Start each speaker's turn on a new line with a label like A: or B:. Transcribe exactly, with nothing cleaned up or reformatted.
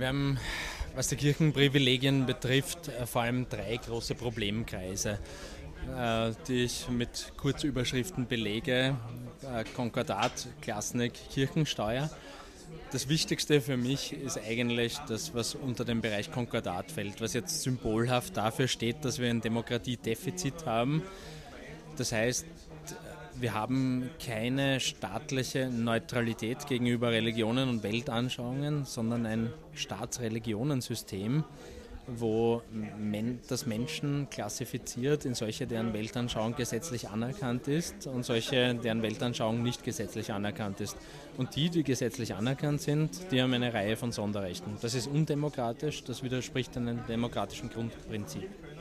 A: Wir haben, was die Kirchenprivilegien betrifft, äh, vor allem drei große Problemkreise, äh, die ich mit Kurzüberschriften belege. Äh, Konkordat, Klasnik, Kirchensteuer. Das Wichtigste für mich ist eigentlich das, was unter den Bereich Konkordat fällt, was jetzt symbolhaft dafür steht, dass wir ein Demokratiedefizit haben. Das heißt, wir haben keine staatliche Neutralität gegenüber Religionen und Weltanschauungen, sondern ein Staatsreligionensystem, wo das Menschen klassifiziert in solche, deren Weltanschauung gesetzlich anerkannt ist und solche, deren Weltanschauung nicht gesetzlich anerkannt ist. Und die, die gesetzlich anerkannt sind, die haben eine Reihe von Sonderrechten. Das ist undemokratisch, das widerspricht einem demokratischen Grundprinzip.